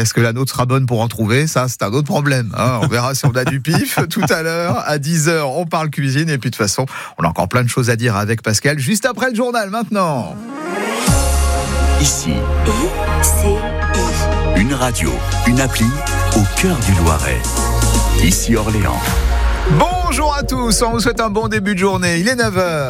est-ce que la nôtre sera bonne pour en trouver ? Ça, c'est un autre problème. On verra si on a du pif tout à l'heure. À 10h, on parle cuisine. Et puis de toute façon, on a encore plein de choses à dire avec Pascal. Juste après le journal, maintenant. Ici, une radio, une appli au cœur du Loiret. Ici Orléans. Bonjour à tous, on vous souhaite un bon début de journée. Il est 9h.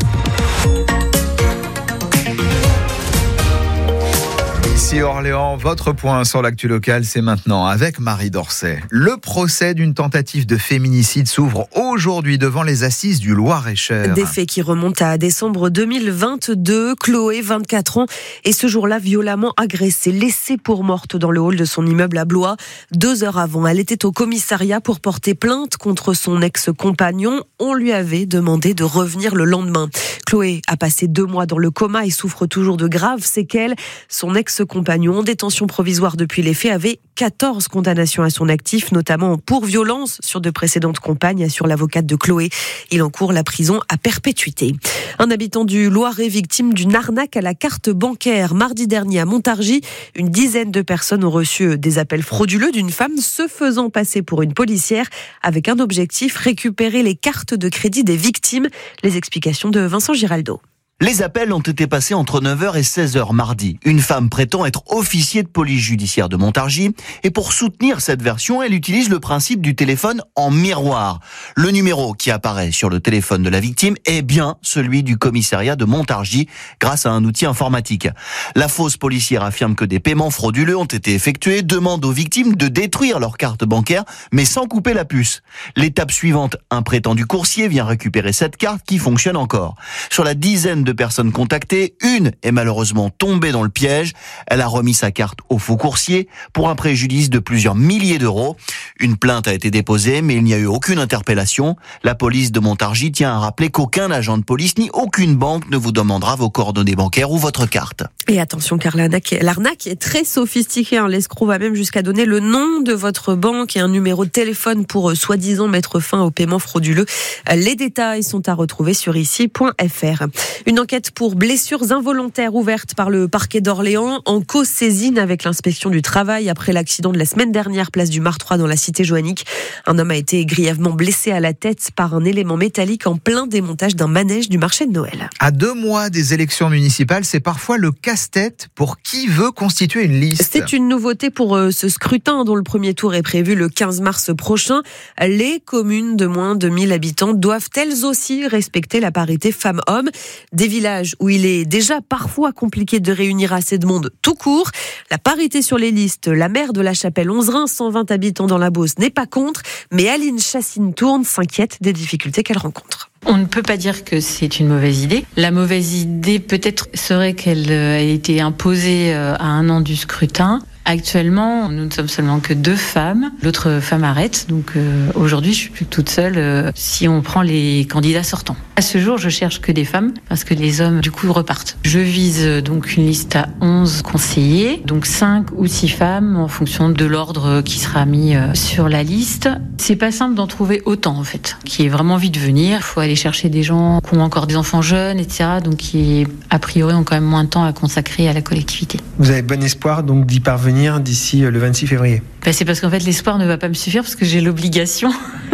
Ici Orléans, votre point sur l'actu locale, c'est maintenant avec Marie Dorset. Le procès d'une tentative de féminicide s'ouvre aujourd'hui devant les assises du Loir-et-Cher. Des faits qui remontent à décembre 2022. Chloé, 24 ans, est ce jour-là violemment agressée, laissée pour morte dans le hall de son immeuble à Blois. 2 heures avant, elle était au commissariat pour porter plainte contre son ex-compagnon. On lui avait demandé de revenir le lendemain. Chloé a passé 2 mois dans le coma et souffre toujours de graves séquelles. Son ex-compagnon, en détention provisoire depuis les faits, avait 14 condamnations à son actif, notamment pour violence sur de précédentes compagnes, assure l'avocate de Chloé. Il encourt la prison à perpétuité. Un habitant du Loiret victime d'une arnaque à la carte bancaire. Mardi dernier à Montargis, une dizaine de personnes ont reçu des appels frauduleux d'une femme se faisant passer pour une policière avec un objectif, récupérer les cartes de crédit des victimes. Les explications de Vincent Giraldo. Les appels ont été passés entre 9h et 16h mardi. Une femme prétend être officier de police judiciaire de Montargis et pour soutenir cette version, elle utilise le principe du téléphone en miroir. Le numéro qui apparaît sur le téléphone de la victime est bien celui du commissariat de Montargis grâce à un outil informatique. La fausse policière affirme que des paiements frauduleux ont été effectués, demande aux victimes de détruire leur carte bancaire mais sans couper la puce. L'étape suivante, un prétendu coursier vient récupérer cette carte qui fonctionne encore. Sur la dizaine de personnes contactées, une est malheureusement tombée dans le piège. Elle a remis sa carte au faux coursier pour un préjudice de plusieurs milliers d'euros. Une plainte a été déposée, mais il n'y a eu aucune interpellation. La police de Montargis tient à rappeler qu'aucun agent de police ni aucune banque ne vous demandera vos coordonnées bancaires ou votre carte. Et attention, car l'arnaque est très sophistiquée. L'escroc va même jusqu'à donner le nom de votre banque et un numéro de téléphone pour soi-disant mettre fin au paiement frauduleux. Les détails sont à retrouver sur ici.fr. Une enquête pour blessures involontaires ouverte par le parquet d'Orléans en co-saisine avec l'inspection du travail après l'accident de la semaine dernière, place du Martroi dans la cité joannique. Un homme a été grièvement blessé à la tête par un élément métallique en plein démontage d'un manège du marché de Noël. À 2 mois des élections municipales, c'est parfois le casse-tête pour qui veut constituer une liste. C'est une nouveauté pour ce scrutin dont le premier tour est prévu le 15 mars prochain. Les communes de moins de 1000 habitants doivent elles aussi respecter la parité femmes-hommes. Des villages où il est déjà parfois compliqué de réunir assez de monde tout court. La parité sur les listes, la maire de la Chapelle-Onzerin, 120 habitants dans la Beauce, n'est pas contre, mais Aline Chassine-Tourne s'inquiète des difficultés qu'elle rencontre. On ne peut pas dire que c'est une mauvaise idée. La mauvaise idée peut-être serait qu'elle ait été imposée à 1 an du scrutin. Actuellement, nous ne sommes seulement que 2 femmes. L'autre femme arrête. Donc aujourd'hui, je suis plus toute seule si on prend les candidats sortants. À ce jour, je cherche que des femmes parce que les hommes, du coup, repartent. Je vise donc une liste à 11 conseillers, donc 5 ou 6 femmes en fonction de l'ordre qui sera mis sur la liste. C'est pas simple d'en trouver autant, en fait, qui aient vraiment envie de venir. Il faut aller chercher des gens qui ont encore des enfants jeunes, etc., donc qui, a priori, ont quand même moins de temps à consacrer à la collectivité. Vous avez bon espoir donc d'y parvenir d'ici le 26 février. C'est parce qu'en fait l'espoir ne va pas me suffire parce que j'ai l'obligation.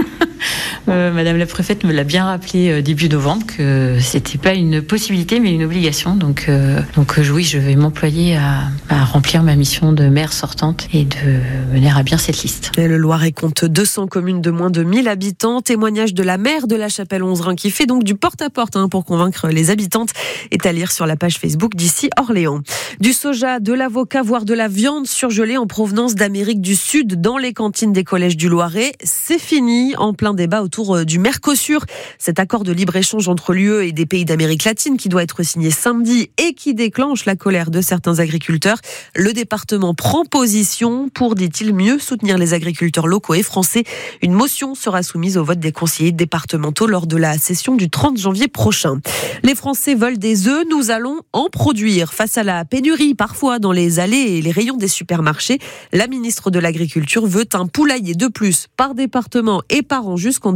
Madame la préfète me l'a bien rappelé début novembre que c'était pas une possibilité mais une obligation. Donc oui, je vais m'employer à remplir ma mission de maire sortante et de mener à bien cette liste. Et le Loiret compte 200 communes de moins de 1000 habitants. Témoignage de la maire de la Chapelle-Onzerin qui fait donc du porte-à-porte pour convaincre les habitantes, est à lire sur la page Facebook d'Ici Orléans. Du soja, de l'avocat, voire de la viande surgelée en provenance d'Amérique du Sud dans les cantines des collèges du Loiret, c'est fini. En plein débat autour du Mercosur, cet accord de libre-échange entre l'UE et des pays d'Amérique latine qui doit être signé samedi et qui déclenche la colère de certains agriculteurs. Le département prend position pour, dit-il, mieux soutenir les agriculteurs locaux et français. Une motion sera soumise au vote des conseillers départementaux lors de la session du 30 janvier prochain. Les Français veulent des œufs, nous allons en produire. Face à la pénurie, parfois dans les allées et les rayons des supermarchés, la ministre de l'Agriculture veut un poulailler de plus par département et par an jusqu'en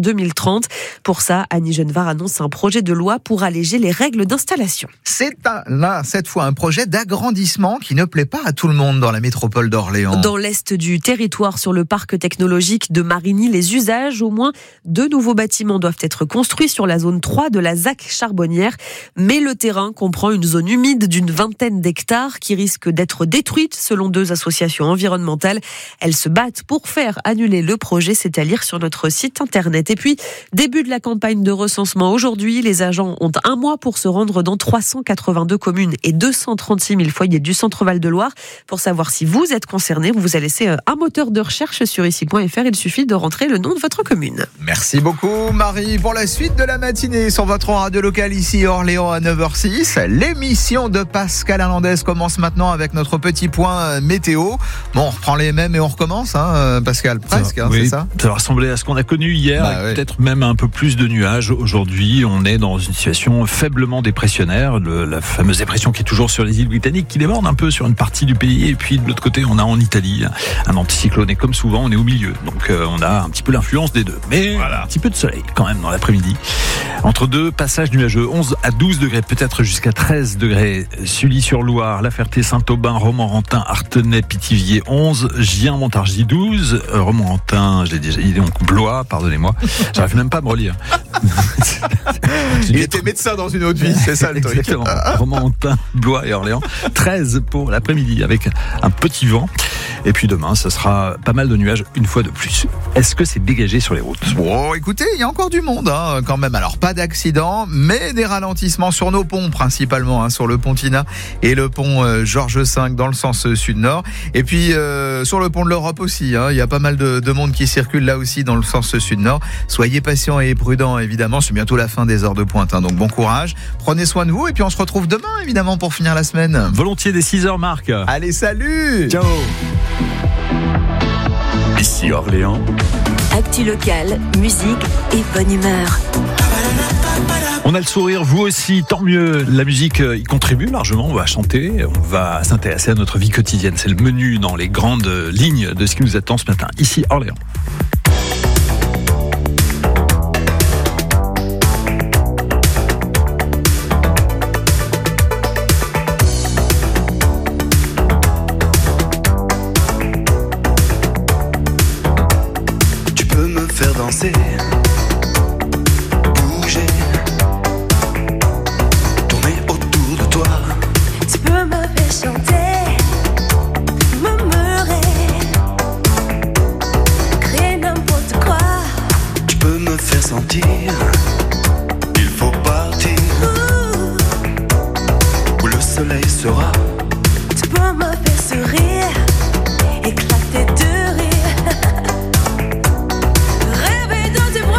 2030. Pour ça, Annie Genevard annonce un projet de loi pour alléger les règles d'installation. C'est là, cette fois, un projet d'agrandissement qui ne plaît pas à tout le monde dans la métropole d'Orléans. Dans l'est du territoire, sur le parc technologique de Marigny-les-Usages, au moins 2 nouveaux bâtiments doivent être construits sur la zone 3 de la ZAC charbonnière. Mais le terrain comprend une zone humide d'une 20aine d'hectares qui risque d'être détruite selon 2 associations environnementales. Elles se battent pour faire annuler le projet, c'est à lire sur notre site internet. Et puis, début de la campagne de recensement aujourd'hui. Les agents ont 1 mois pour se rendre dans 382 communes et 236 000 foyers du centre Val-de-Loire. Pour savoir si vous êtes concerné, on vous a laissé un moteur de recherche sur ici.fr. Il suffit de rentrer le nom de votre commune. Merci beaucoup Marie pour la suite de la matinée sur votre radio locale ici Orléans à 9h06. L'émission de Pascal Hernandez commence maintenant avec notre petit point météo. Bon, on reprend les mêmes et on recommence, Pascal, presque, oui, c'est ça ? Ça va ressembler à ce qu'on a connu hier, peut-être même un peu plus de nuages. Aujourd'hui, on est dans une situation faiblement dépressionnaire, la fameuse dépression qui est toujours sur les îles britanniques, qui déborde un peu sur une partie du pays. Et puis de l'autre côté, on a en Italie un anticyclone. Et comme souvent, on est au milieu. Donc on a un petit peu l'influence des deux. Mais voilà, un petit peu de soleil quand même dans l'après-midi. Entre 2 passages nuageux, 11 à 12 degrés, peut-être jusqu'à 13 degrés. Sully-sur-Loire, La Ferté, Saint-Aubin, Romorantin, Artenay, Pithiviers 11, Gien, Montargis 12, Romorantin, je l'ai déjà dit, donc Blois, pardonnez-moi. J'arrive même pas à me relire. Il était médecin dans une autre vie, c'est ça le truc. Exactement. Romorantin, Blois et Orléans. 13 pour l'après-midi avec un petit vent. Et puis demain, ça sera pas mal de nuages une fois de plus. Est-ce que c'est dégagé sur les routes ? Bon, écoutez, il y a encore du monde quand même. Alors pas d'accident, mais des ralentissements sur nos ponts principalement, sur le pont Tina et le pont Georges V dans le sens sud-nord. Et puis sur le pont de l'Europe aussi, il y a pas mal de monde qui circule là aussi dans le sens sud-nord. Soyez patients et prudents évidemment, c'est bientôt la fin des heures de pointe, donc bon courage. Prenez soin de vous et puis on se retrouve demain évidemment pour finir la semaine. Volontiers des 6h, Marc. Allez, salut. Ciao. Ici Orléans. Actu locale, musique et bonne humeur. On a le sourire, vous aussi, tant mieux. La musique y contribue largement, on va chanter, on va s'intéresser à notre vie quotidienne. C'est le menu dans les grandes lignes de ce qui nous attend ce matin, ici Orléans. Tu peux me faire danser, bouger, tourner autour de toi. Tu peux me faire chanter, murmurer, créer n'importe quoi. Tu peux me faire sentir, il faut partir, où le soleil sera. Tu peux me faire sourire, éclater de rire, rêver dans tes bras.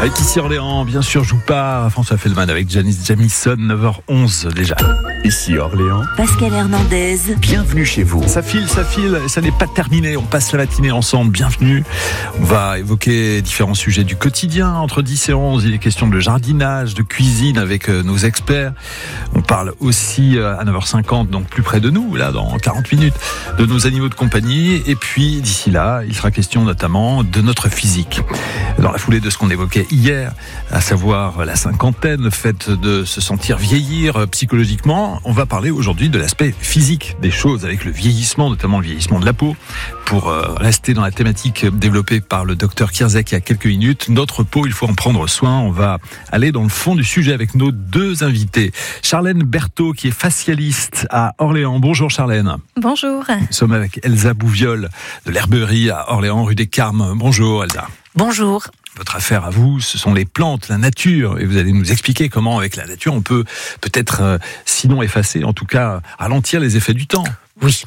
Avec ici Orléans, bien sûr, joue pas François Feldman avec Janice Jamison, 9h11 déjà. Ici Orléans, Pascal Hernandez. bienvenue chez vous. Ça file, ça n'est pas terminé. On passe la matinée ensemble, bienvenue. On va évoquer différents sujets du quotidien. Entre 10 et 11, il est question de jardinage, de cuisine avec nos experts. On parle aussi à 9h50, donc plus près de nous, là, dans 40 minutes, de nos animaux de compagnie. Et puis, d'ici là, il sera question notamment de notre physique. Dans la foulée de ce qu'on évoquait hier, à savoir la cinquantaine, le fait de se sentir vieillir psychologiquement, on va parler aujourd'hui de l'aspect physique des choses avec le vieillissement, notamment le vieillissement de la peau. Pour rester dans la thématique développée par le docteur Kierzek il y a quelques minutes, notre peau, il faut en prendre soin. On va aller dans le fond du sujet avec nos deux invités. Charlène Berthaud, qui est facialiste à Orléans. Bonjour Charlène. Bonjour. Nous sommes avec Elsa Bouviol de l'Herberie à Orléans, rue des Carmes. Bonjour Elsa. Bonjour. Votre affaire à vous, ce sont les plantes, la nature, et vous allez nous expliquer comment, avec la nature, on peut peut-être, sinon effacer, en tout cas, ralentir les effets du temps. Oui.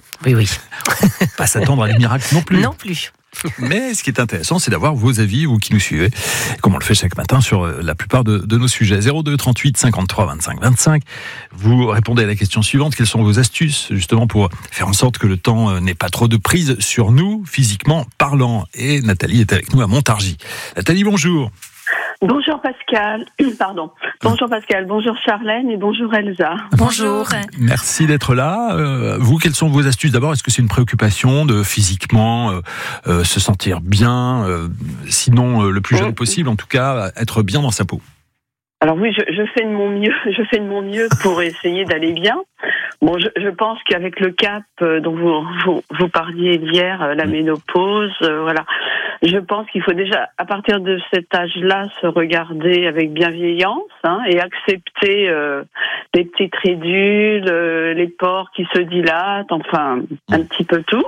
Pas s'attendre à des miracles non plus. Non plus. Mais ce qui est intéressant, c'est d'avoir vos avis, vous qui nous suivez, comme on le fait chaque matin sur la plupart de nos sujets. 02 38 53 25 25. Vous répondez à la question suivante. Quelles sont vos astuces, justement, pour faire en sorte que le temps n'ait pas trop de prise sur nous, physiquement parlant? Et Nathalie est avec nous à Montargis. Nathalie, bonjour. Bonjour Pascal, Bonjour Pascal, bonjour Charlène et bonjour Elsa. Bonjour. Merci d'être là. Vous, quelles sont vos astuces? D'abord, est-ce que c'est une préoccupation de physiquement se sentir bien, sinon le plus jeune possible, en tout cas, être bien dans sa peau? Alors oui, je fais de mon mieux pour essayer d'aller bien. Bon, je pense qu'avec le cap dont vous parliez hier, la ménopause, voilà. Je pense qu'il faut déjà, à partir de cet âge-là, se regarder avec bienveillance et accepter les petites ridules, les pores qui se dilatent, enfin, un petit peu tout.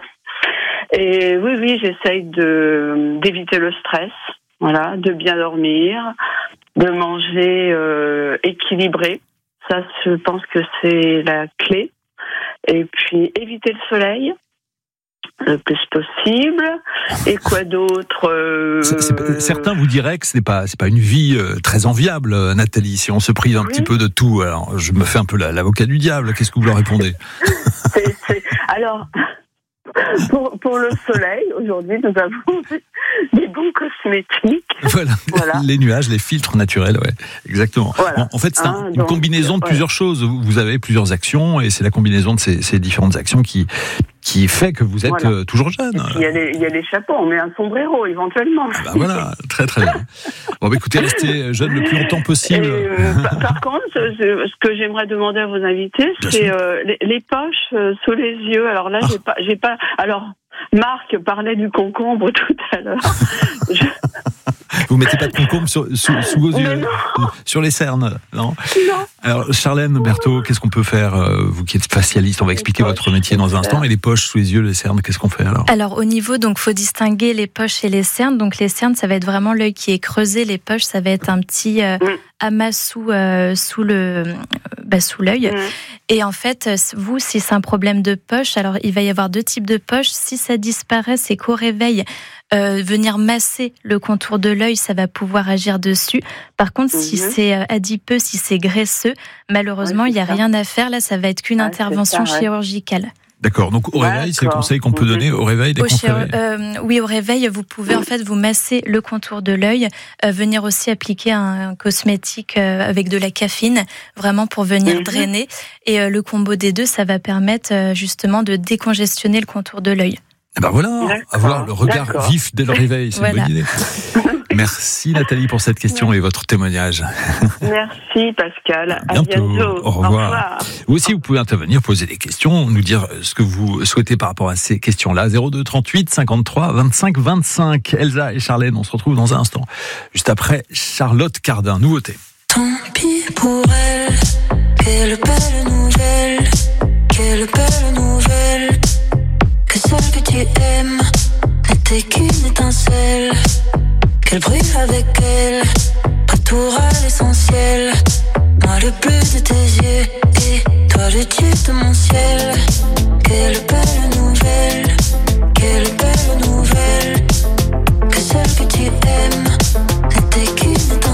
Et oui, j'essaye d'éviter le stress, voilà, de bien dormir, de manger équilibré. Ça, je pense que c'est la clé. Et puis, éviter le soleil le plus possible. Et quoi d'autre Certains vous diraient que c'est pas une vie très enviable, Nathalie, si on se prive un petit peu de tout. Alors, je me fais un peu l'avocat du diable. Qu'est-ce que vous leur répondez? Alors, pour le soleil, aujourd'hui, nous avons des bons cosmétiques. Voilà. Les nuages, les filtres naturels, ouais, exactement. Voilà. En fait, c'est une combinaison de plusieurs choses. Vous avez plusieurs actions, et c'est la combinaison de ces différentes actions qui fait que vous êtes toujours jeune. Il y a les chapeaux, on met un sombrero éventuellement. Voilà, très très bien. Bon, écoutez, restez jeune le plus longtemps possible. Par contre, ce que j'aimerais demander à vos invités, c'est les poches sous les yeux. Alors là, j'ai pas. Alors, Marc parlait du concombre tout à l'heure. Vous mettez pas de concombre sous vos yeux, sur les cernes, non? Alors, Charlène Berthaud, qu'est-ce qu'on peut faire, vous qui êtes facialiste? On va expliquer votre métier dans un instant. Et les poches sous les yeux, les cernes, qu'est-ce qu'on fait alors? Alors, au niveau, donc, faut distinguer les poches et les cernes. Donc, les cernes, ça va être vraiment l'œil qui est creusé. Les poches, ça va être un petit amas sous l'œil. Et en fait, vous, si c'est un problème de poche, alors il va y avoir deux types de poches. Si ça disparaît, c'est qu'au réveil, venir masser le contour de l'œil, ça va pouvoir agir dessus. Par contre, si c'est adipeux, si c'est graisseux, malheureusement, il n'y a rien à faire. Là, ça va être qu'une intervention chirurgicale. D'accord, donc au réveil, c'est le conseil qu'on peut donner au réveil des confrères. Oui, au réveil, vous pouvez en fait vous masser le contour de l'œil, venir aussi appliquer un cosmétique avec de la caffeine, vraiment pour venir drainer. Et le combo des deux, ça va permettre justement de décongestionner le contour de l'œil. Et ben voilà, avoir le regard vif dès le réveil, c'est une bonne idée. Merci Nathalie pour cette question et votre témoignage. Merci Pascal. À bientôt. Au revoir. Vous aussi, vous pouvez intervenir, poser des questions, nous dire ce que vous souhaitez par rapport à ces questions-là. 02 38 53 25 25. Elsa et Charlène, on se retrouve dans un instant. Juste après, Charlotte Cardin, nouveauté. Tant pis pour elle, quelle belle nouvelle, que celle que tu aimes n'était qu'une étincelle. Qu'elle brille avec elle, retour à l'essentiel. Moi le bleu de tes yeux et toi le dieu de mon ciel. Quelle belle nouvelle, que celle que tu aimes n'était qu'une étincelle.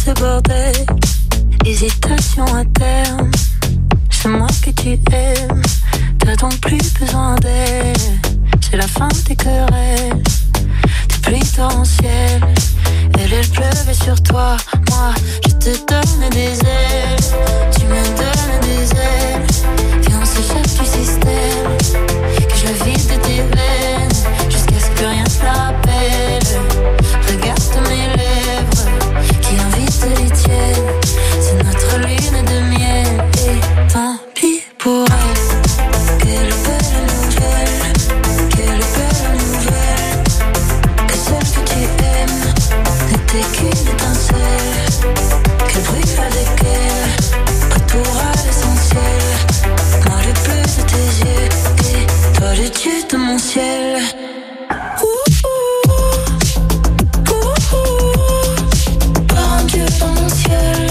ce bordel. Hésitation à terme. C'est moi que tu aimes. T'as donc plus besoin d'elle. C'est la fin des querelles. Des pluies torrentielles. Elle pleuvait sur toi. Moi, je te donne des ailes. Tu me donnes des ailes. Viens, on s'échappe du système. Que je vide de tes veines. Jusqu'à ce que rien ne rappelle. Regarde mes lèvres qui invitent les tiennes. C'est notre lune de miel. Et tant pis pour elle. Quelle belle nouvelle. Quelle belle nouvelle. Que celle que tu aimes n'était qu'une étincelle. Qu'elle brûle avec elle. Retour à l'essentiel. Moi le bleu de tes yeux. Et toi le dieu de mon ciel. Par un dieu dans mon ciel.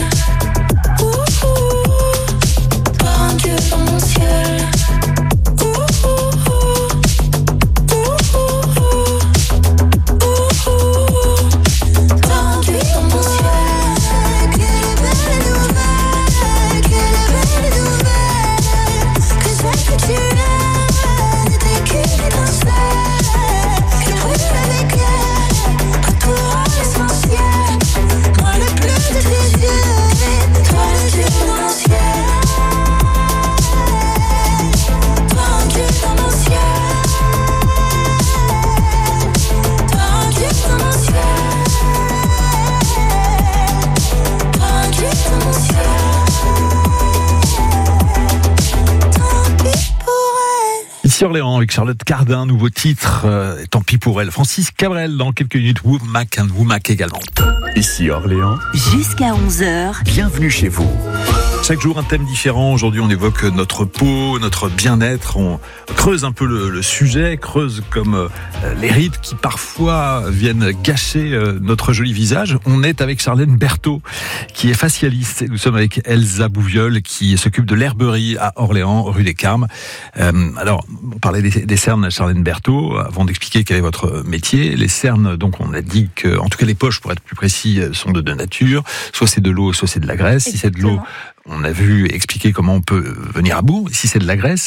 Par un dieu dans mon ciel. Ici Orléans avec Charlotte Cardin, nouveau titre, tant pis pour elle. Francis Cabrel dans quelques minutes, Womack and Womack également. Ici Orléans. Jusqu'à 11h. Bienvenue chez vous. Chaque jour un thème différent. Aujourd'hui on évoque notre peau, notre bien-être. On creuse un peu le sujet, creuse comme les rides qui parfois viennent gâcher notre joli visage. On est avec Charlène Berthaud qui est facialiste. Et nous sommes avec Elsa Bouviol qui s'occupe de l'herberie à Orléans, rue des Carmes. Alors on parlait des cernes, Charlène Berthaud, avant d'expliquer quel est votre métier. Les cernes, donc on a dit que, en tout cas les poches pour être plus précis, sont de deux natures. Soit c'est de l'eau, soit c'est de la graisse. Si c'est de l'eau, on a vu expliquer comment on peut venir à bout. Si c'est de la graisse,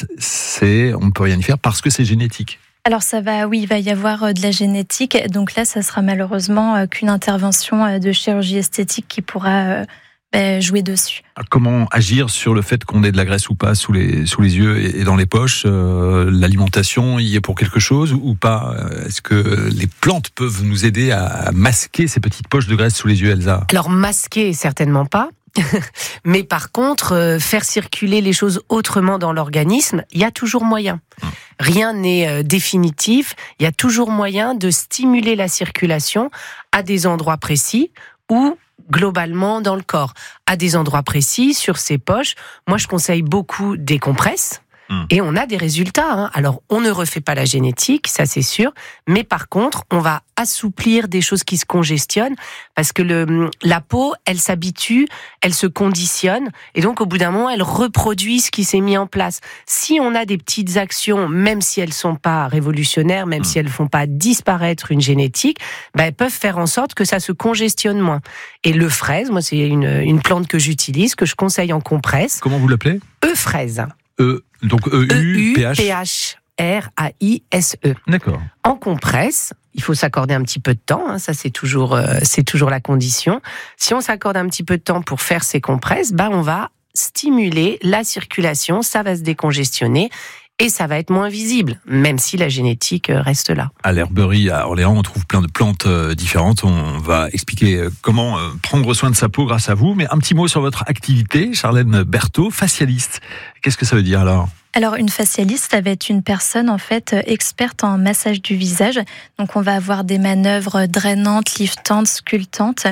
on ne peut rien y faire parce que c'est génétique. Alors il va y avoir de la génétique. Donc là, ça sera malheureusement qu'une intervention de chirurgie esthétique qui pourra jouer dessus. Alors, comment agir sur le fait qu'on ait de la graisse ou pas sous les yeux et dans les poches? L'alimentation y est pour quelque chose ou pas? Est-ce que les plantes peuvent nous aider à masquer ces petites poches de graisse sous les yeux, Elsa? Alors masquer, certainement pas. Mais par contre, faire circuler les choses autrement dans l'organisme, il y a toujours moyen. Rien n'est définitif, il y a toujours moyen de stimuler la circulation à des endroits précis ou globalement dans le corps. À des endroits précis, sur ces poches, moi je conseille beaucoup des compresses. Et on a des résultats. Alors, on ne refait pas la génétique, ça c'est sûr, mais par contre, on va assouplir des choses qui se congestionnent, parce que la peau, elle s'habitue, elle se conditionne, et donc au bout d'un moment, elle reproduit ce qui s'est mis en place. Si on a des petites actions, même si elles sont pas révolutionnaires, même si elles font pas disparaître une génétique, elles peuvent faire en sorte que ça se congestionne moins. Et le fraise, moi c'est une plante que j'utilise, que je conseille en compresse. Comment vous l'appelez? Fraise. Donc E-U-P-H. P-H-R-A-I-S-E. D'accord. En compresse, il faut s'accorder un petit peu de temps, ça c'est toujours la condition. Si on s'accorde un petit peu de temps pour faire ces compresses, on va stimuler la circulation, ça va se décongestionner et ça va être moins visible, même si la génétique reste là. À l'herberie à Orléans, on trouve plein de plantes différentes. On va expliquer comment prendre soin de sa peau grâce à vous. Mais un petit mot sur votre activité, Charlène Berthaud, facialiste. Qu'est-ce que ça veut dire alors ? Alors, une facialiste, ça va être une personne en fait experte en massage du visage. Donc, on va avoir des manœuvres drainantes, liftantes, sculptantes.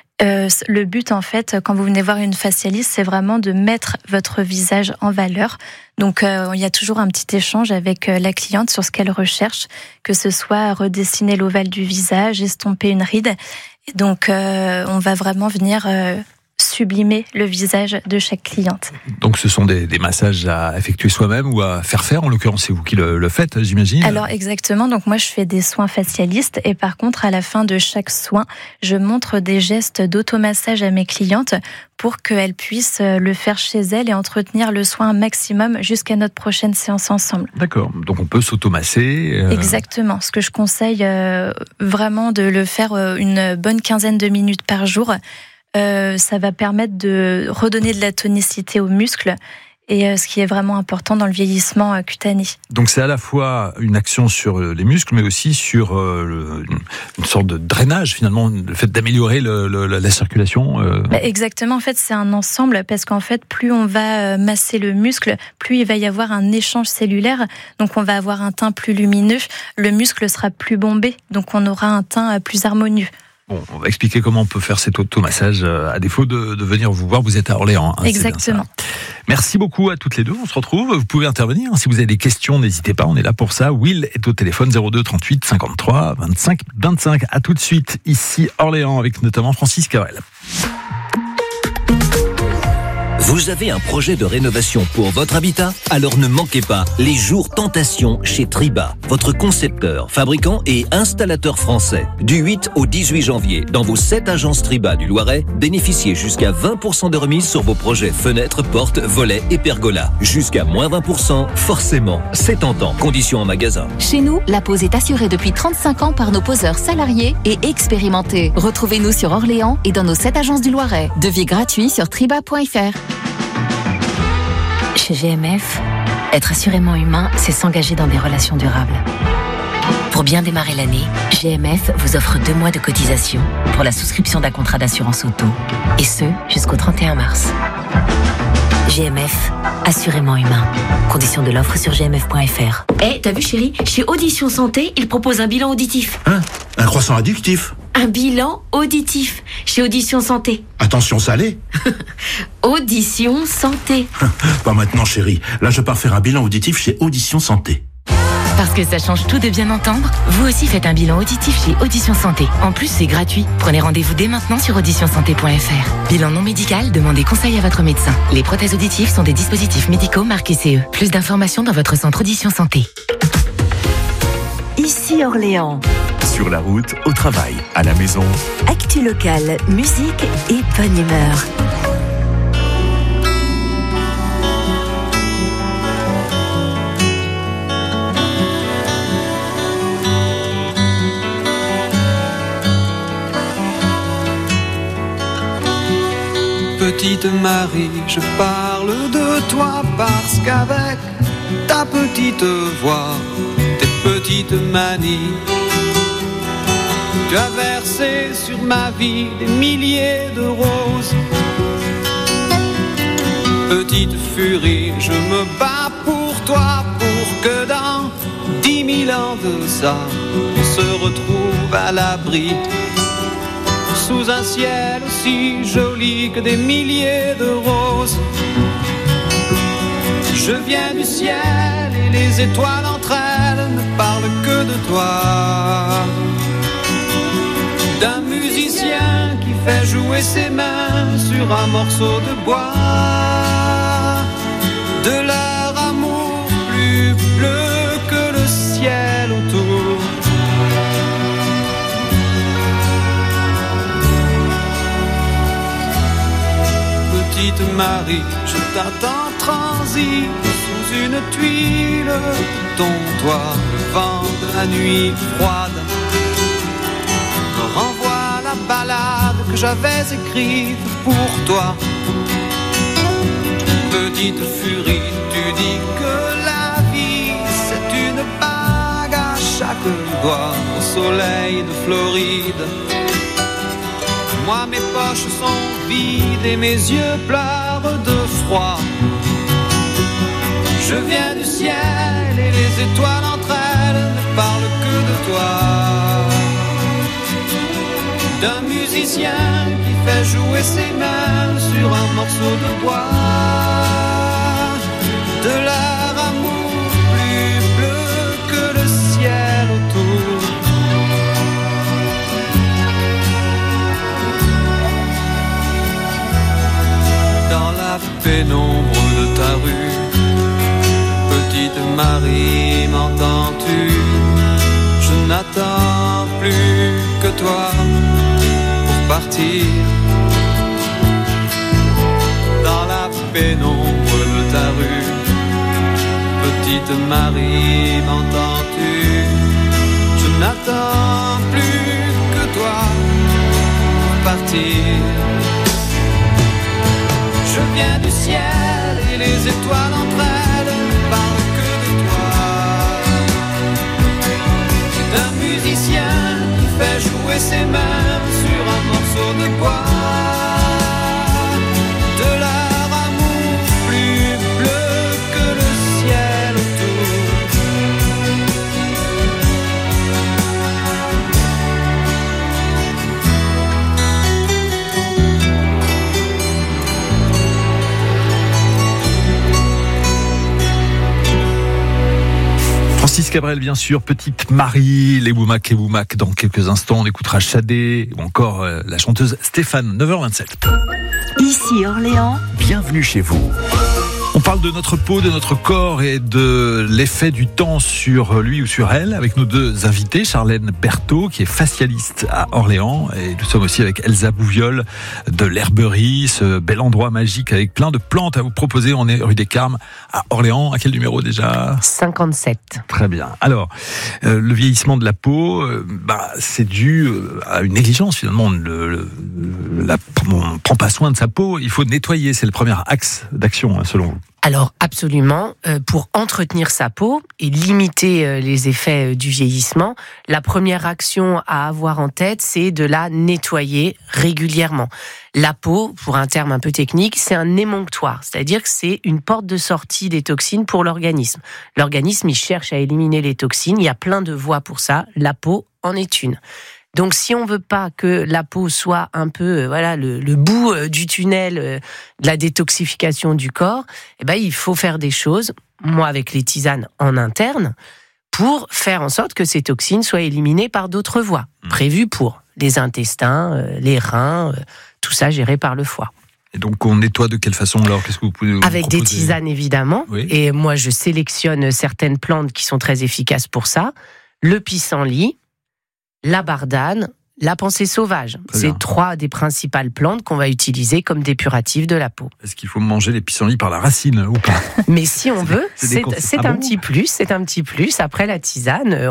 Le but, en fait, quand vous venez voir une facialiste, c'est vraiment de mettre votre visage en valeur. Donc, il y a toujours un petit échange avec la cliente sur ce qu'elle recherche, que ce soit redessiner l'ovale du visage, estomper une ride. Et donc, on va vraiment venir sublimer le visage de chaque cliente. Donc ce sont des massages à effectuer soi-même ou à faire. En l'occurrence, c'est vous qui le faites, j'imagine. Alors exactement, donc moi je fais des soins facialistes et par contre à la fin de chaque soin, je montre des gestes d'automassage à mes clientes pour qu'elles puissent le faire chez elles et entretenir le soin maximum jusqu'à notre prochaine séance ensemble. D'accord, donc on peut s'automasser. Exactement, ce que je conseille vraiment de le faire une bonne quinzaine de minutes par jour. Ça va permettre de redonner de la tonicité aux muscles et ce qui est vraiment important dans le vieillissement cutané. Donc c'est à la fois une action sur les muscles, mais aussi sur une sorte de drainage finalement, le fait d'améliorer la circulation. Exactement, en fait c'est un ensemble parce qu'en fait plus on va masser le muscle, plus il va y avoir un échange cellulaire, donc on va avoir un teint plus lumineux, le muscle sera plus bombé, donc on aura un teint plus harmonieux. Bon, on va expliquer comment on peut faire cet automassage à défaut de venir vous voir. Vous êtes à Orléans. Hein, exactement. Merci beaucoup à toutes les deux. On se retrouve. Vous pouvez intervenir. Si vous avez des questions, n'hésitez pas. On est là pour ça. Will est au téléphone 02 38 53 25 25. À tout de suite ici Orléans avec notamment Francis Cabrel. Vous avez un projet de rénovation pour votre habitat? Alors ne manquez pas les jours Tentation chez Triba, votre concepteur, fabricant et installateur français. Du 8 au 18 janvier, dans vos 7 agences Triba du Loiret, bénéficiez jusqu'à 20% de remise sur vos projets fenêtres, portes, volets et pergolas. Jusqu'à moins 20%, forcément, c'est tentant. Conditions en magasin. Chez nous, la pose est assurée depuis 35 ans par nos poseurs salariés et expérimentés. Retrouvez-nous sur Orléans et dans nos 7 agences du Loiret. Devis gratuit sur triba.fr. Chez GMF, être assurément humain, c'est s'engager dans des relations durables. Pour bien démarrer l'année, GMF vous offre 2 mois de cotisation pour la souscription d'un contrat d'assurance auto, et ce, jusqu'au 31 mars. GMF, assurément humain. Conditions de l'offre sur gmf.fr. T'as vu chérie, chez Audition Santé, ils proposent un bilan auditif. Hein? Un croissant addictif? Un bilan auditif, chez Audition Santé. Attention salé. Audition Santé. Pas maintenant chérie, là je pars faire un bilan auditif chez Audition Santé. Parce que ça change tout de bien entendre, vous aussi faites un bilan auditif chez Audition Santé. En plus, c'est gratuit. Prenez rendez-vous dès maintenant sur auditionsanté.fr. Bilan non médical, demandez conseil à votre médecin. Les prothèses auditives sont des dispositifs médicaux marqués CE. Plus d'informations dans votre centre Audition Santé. Ici Orléans. Sur la route, au travail, à la maison. Actu locale, musique et bonne humeur. Petite Marie, je parle de toi parce qu'avec ta petite voix, tes petites manies, tu as versé sur ma vie des milliers de roses. Petite furie, je me bats pour toi, pour que dans 10 000 ans de ça, on se retrouve à l'abri, sous un ciel aussi joli que des milliers de roses. Je viens du ciel et les étoiles entre elles ne parlent que de toi. D'un musicien qui fait jouer ses mains sur un morceau de bois, de leur amour plus bleu que le ciel autour. Petite Marie, je t'attends transi sous une tuile de ton toit. Le vent de la nuit froide me renvoie la ballade que j'avais écrite pour toi. Petite furie, tu dis que la vie c'est une bague à chaque doigt au soleil de Floride. Moi mes poches sont vides et mes yeux pleurent de froid. Je viens du ciel et les étoiles entre elles ne parlent que de toi. D'un musicien qui fait jouer ses mains sur un morceau de bois, de leur amour plus bleu que le ciel autour. partir dans la pénombre de ta rue. Petite Marie, m'entends-tu? Je n'attends plus que toi pour partir. Je viens du ciel et les étoiles entre elles ne parlent que de toi. C'est un musicien qui fait jouer ses mains sur un morceau de bois. De leur amour plus bleu que le ciel autour. Francis Cabrel, bien sûr, Petite Marie, les Boumac. Dans quelques instants, on écoutera Shadé ou encore la chanteuse Stéphane, 9h27. Ici Orléans. Bienvenue chez vous. On parle de notre peau, de notre corps et de l'effet du temps sur lui ou sur elle avec nos deux invités, Charlène Berthaud qui est facialiste à Orléans et nous sommes aussi avec Elsa Bouviol de l'Herberie, ce bel endroit magique avec plein de plantes à vous proposer. On est rue des Carmes à Orléans. À quel numéro déjà ? 57. Très bien. Alors, le vieillissement de la peau, c'est dû à une négligence finalement. On ne prend pas soin de sa peau. Il faut nettoyer. C'est le premier axe d'action selon vous. Alors absolument, pour entretenir sa peau et limiter les effets du vieillissement, la première action à avoir en tête, c'est de la nettoyer régulièrement. La peau, pour un terme un peu technique, c'est un émonctoire, c'est-à-dire que c'est une porte de sortie des toxines pour l'organisme. L'organisme, il cherche à éliminer les toxines, il y a plein de voies pour ça, la peau en est une. Donc, si on veut pas que la peau soit un peu, le bout du tunnel de la détoxification du corps, il faut faire des choses, moi avec les tisanes en interne, pour faire en sorte que ces toxines soient éliminées par d'autres voies, prévues pour les intestins, les reins, tout ça géré par le foie. Et donc, on nettoie de quelle façon alors ? Qu'est-ce que vous pouvez Avec des tisanes, évidemment. Oui. Et moi, je sélectionne certaines plantes qui sont très efficaces pour ça. Le pissenlit, la bardane, la pensée sauvage. C'est 3 des principales plantes qu'on va utiliser comme dépuratifs de la peau. Est-ce qu'il faut manger les pissenlits par la racine ou pas ? Mais si on veut, c'est un petit plus. Après la tisane,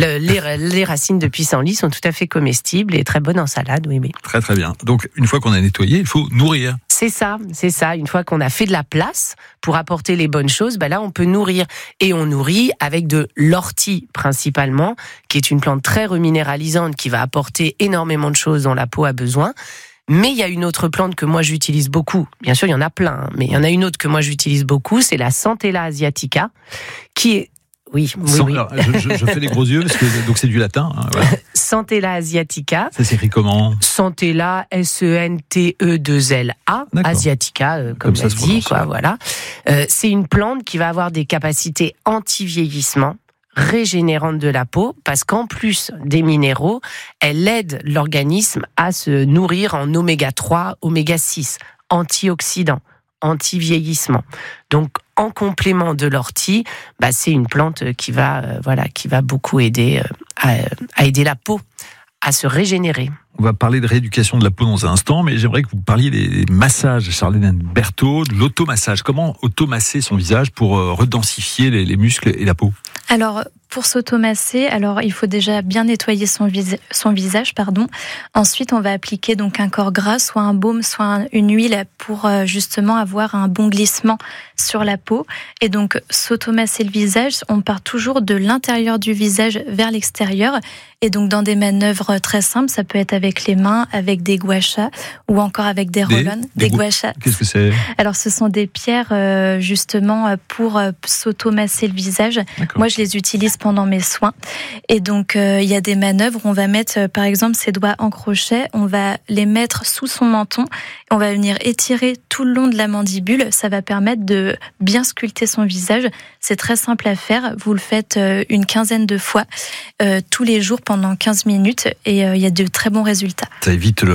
les racines de pissenlit sont tout à fait comestibles et très bonnes en salade, oui. Très très bien. Donc une fois qu'on a nettoyé, il faut nourrir. C'est ça. Une fois qu'on a fait de la place pour apporter les bonnes choses, là on peut nourrir. Et on nourrit avec de l'ortie principalement, qui est une plante très reminéralisante qui va apporter énormément de choses dont la peau a besoin. Mais il y a une autre plante que moi j'utilise beaucoup. Bien sûr, il y en a plein, mais il y en a une autre que moi j'utilise beaucoup, c'est la Centella asiatica, qui est... Oui. Alors, je fais les gros yeux parce que donc c'est du latin. Hein, voilà. Centella asiatica. Ça s'écrit comment ? Centella, S-E-N-T-E-2-L-A, asiatica, comme ça se dit, quoi. Voilà. C'est une plante qui va avoir des capacités anti-vieillissement, régénérantes de la peau, parce qu'en plus des minéraux, elle aide l'organisme à se nourrir en oméga 3, oméga 6, antioxydants, anti-vieillissement. Donc, en complément de l'ortie, c'est une plante qui va beaucoup aider à aider la peau à se régénérer. On va parler de rééducation de la peau dans un instant, mais j'aimerais que vous parliez des massages, Charlène Berthaud, de l'automassage. Comment automasser son visage pour redensifier les muscles et la peau ? Alors, pour s'automasser, il faut déjà bien nettoyer son visage. Ensuite, on va appliquer donc un corps gras, soit un baume, soit une huile pour justement avoir un bon glissement sur la peau. Et donc, s'automasser le visage, on part toujours de l'intérieur du visage vers l'extérieur. Et donc, dans des manœuvres très simples, ça peut être avec les mains, avec des gua sha ou encore avec des roll-on. Des gua sha. Qu'est-ce que c'est ? Alors, ce sont des pierres justement pour s'automasser le visage. D'accord. Moi, je les utilise pendant mes soins. Et donc, il y a des manœuvres où on va mettre, par exemple, ses doigts en crochet, on va les mettre sous son menton, et on va venir étirer tout le long de la mandibule. Ça va permettre de bien sculpter son visage. C'est très simple à faire. Vous le faites une quinzaine de fois, tous les jours pendant 15 minutes, et il y a de très bons résultats. Ça évite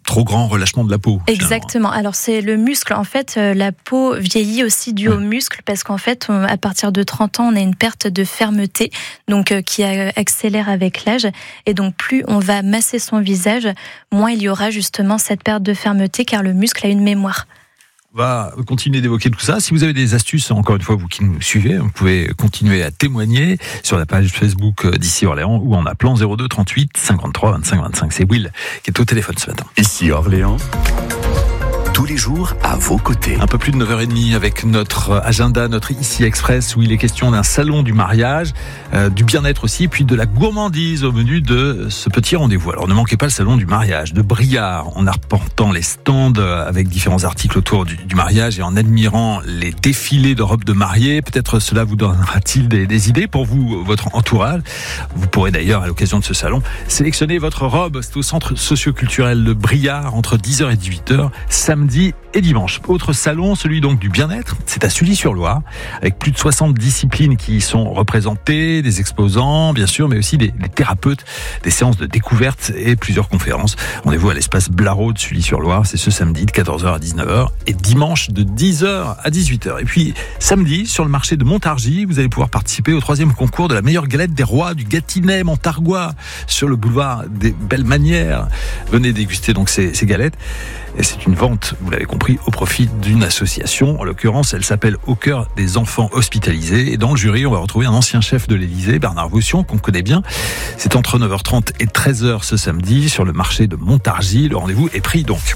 trop grand relâchement de la peau. Exactement. Alors c'est le muscle. En fait, la peau vieillit aussi dû au muscle parce qu'en fait, à partir de 30 ans, on a une perte de fermeté, donc qui accélère avec l'âge. Et donc plus on va masser son visage, moins il y aura justement cette perte de fermeté car le muscle a une mémoire. On va continuer d'évoquer tout ça. Si vous avez des astuces, encore une fois, vous qui nous suivez, vous pouvez continuer à témoigner sur la page Facebook d'Ici Orléans ou en appelant 02 38 53 25 25. C'est Will qui est au téléphone ce matin. Ici Orléans, tous les jours à vos côtés. Un peu plus de 9h30 avec notre agenda, notre Ici Express, où il est question d'un salon du mariage, du bien-être aussi, puis de la gourmandise au menu de ce petit rendez-vous. Alors ne manquez pas le salon du mariage de Briard, en arpentant les stands avec différents articles autour du mariage et en admirant les défilés de robes de mariée. Peut-être cela vous donnera-t-il des idées pour vous, votre entourage. Vous pourrez d'ailleurs, à l'occasion de ce salon, sélectionner votre robe. C'est au centre socio-culturel de Briard, entre 10h et 18h, samedi et dimanche. Autre salon, celui donc du bien-être, c'est à Sully-sur-Loire, avec plus de 60 disciplines qui y sont représentées, des exposants, bien sûr, mais aussi des thérapeutes, des séances de découverte et plusieurs conférences. Rendez-vous à l'espace Blareau de Sully-sur-Loire, c'est ce samedi de 14h à 19h et dimanche de 10h à 18h. Et puis, samedi, sur le marché de Montargis, vous allez pouvoir participer au 3e concours de la meilleure galette des rois du Gâtinais Montargois, sur le boulevard des Belles Manières. Venez déguster donc ces galettes. Et c'est une vente, vous l'avez compris, au profit d'une association. En l'occurrence, elle s'appelle Au cœur des enfants hospitalisés. Et dans le jury, on va retrouver un ancien chef de l'Élysée, Bernard Voussion, qu'on connaît bien. C'est entre 9h30 et 13h ce samedi, sur le marché de Montargis. Le rendez-vous est pris donc.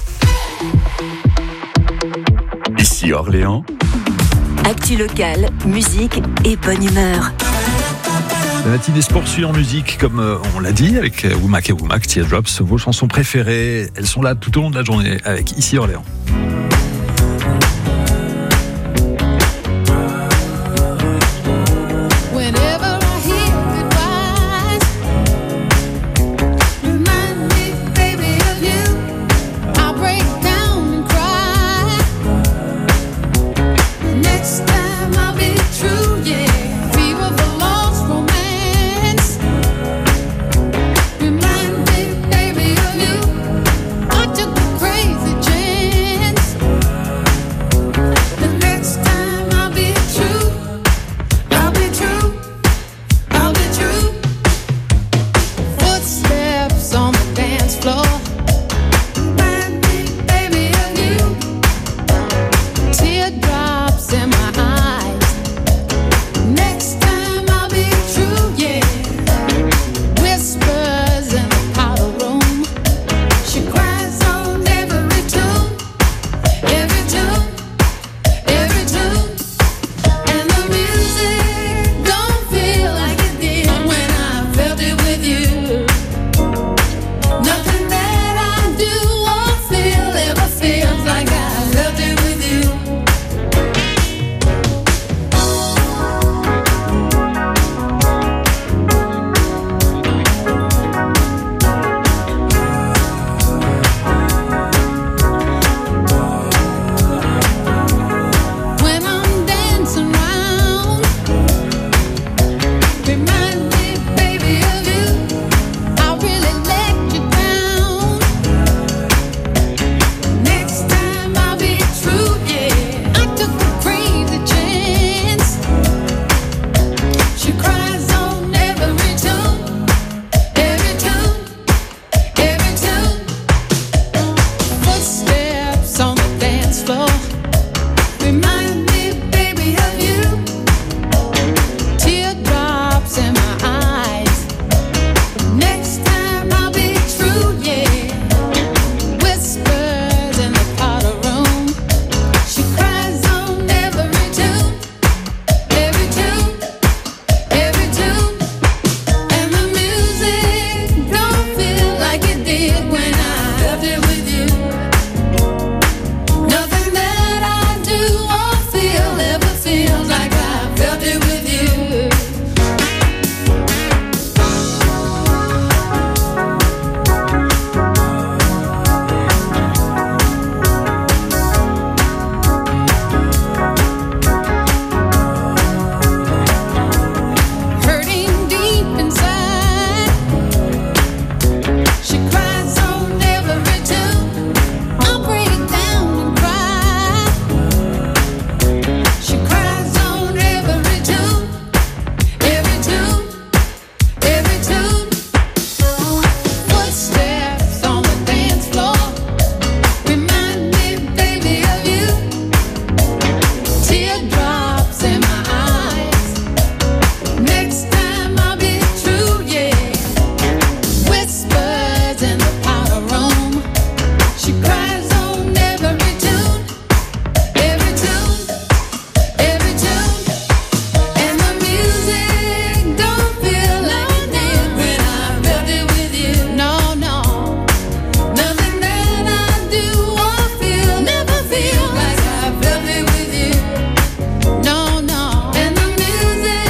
Ici Orléans. Actu locale, musique et bonne humeur. La matinée se poursuit en musique, comme on l'a dit, avec Womack et Womack, Teardrops, vos chansons préférées. Elles sont là tout au long de la journée, avec Ici Orléans. Crazy chance.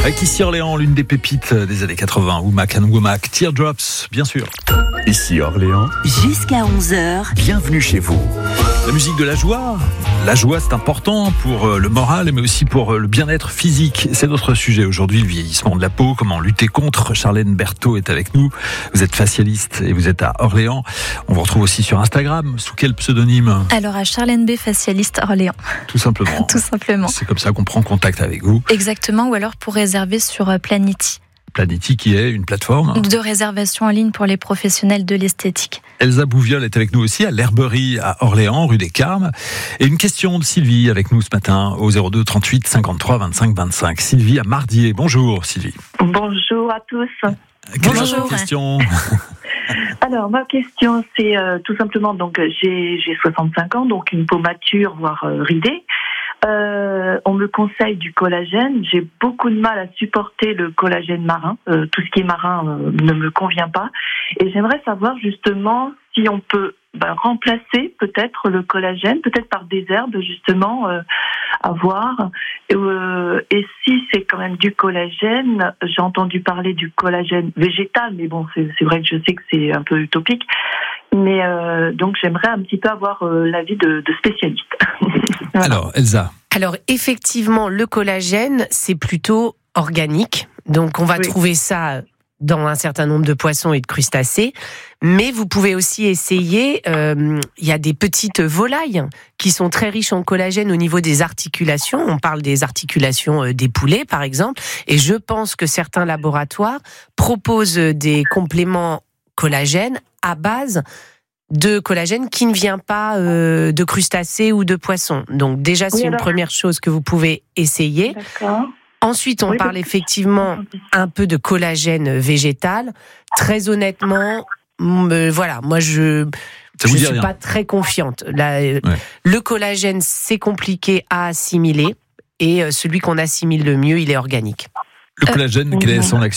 Avec ici Orléans, l'une des pépites des années 80, Womack and Womack, Teardrops, bien sûr. Ici Orléans, jusqu'à 11h. Bienvenue chez vous. La musique de la joie. La joie, c'est important pour le moral, mais aussi pour le bien-être physique. C'est notre sujet aujourd'hui, le vieillissement de la peau, comment lutter contre. Charlène Berthaud est avec nous. Vous êtes facialiste et vous êtes à Orléans. On vous retrouve aussi sur Instagram. Sous quel pseudonyme ? Alors à Charlène B, facialiste Orléans. Tout simplement. Tout simplement. C'est comme ça qu'on prend contact avec vous. Exactement, ou alors pour réserver sur Planity. Planity qui est une plateforme de réservation en ligne pour les professionnels de l'esthétique. Elsa Bouviol est avec nous aussi à l'Herberie à Orléans, rue des Carmes. Et une question de Sylvie avec nous ce matin au 02 38 53 25 25. Sylvie à Mardier. Bonjour Sylvie. Bonjour à tous. Quelle est votre question ? Alors ma question c'est tout simplement, donc j'ai 65 ans, donc une peau mature voire ridée. On me conseille du collagène. J'ai beaucoup de mal à supporter le collagène marin. Tout ce qui est marin ne me convient pas. Et j'aimerais savoir justement si on peut remplacer peut-être le collagène, peut-être par des herbes justement à voir. Et si c'est quand même du collagène, j'ai entendu parler du collagène végétal, mais bon, c'est vrai que je sais que c'est un peu utopique. Mais donc j'aimerais un petit peu avoir l'avis de spécialistes. Voilà. Alors Elsa. Alors effectivement, le collagène, c'est plutôt organique. Donc on va trouver ça dans un certain nombre de poissons et de crustacés. Mais vous pouvez aussi essayer, il y a des petites volailles qui sont très riches en collagène au niveau des articulations. On parle des articulations des poulets, par exemple. Et je pense que certains laboratoires proposent des compléments collagène à base de collagène qui ne vient pas de crustacés ou de poissons. Donc déjà, c'est une première chose que vous pouvez essayer. D'accord. Ensuite, on parle effectivement un peu de collagène végétal. Très honnêtement, voilà, moi je suis pas très confiante. Le collagène, c'est compliqué à assimiler et celui qu'on assimile le mieux, il est organique. Le collagène, quelle est son action ?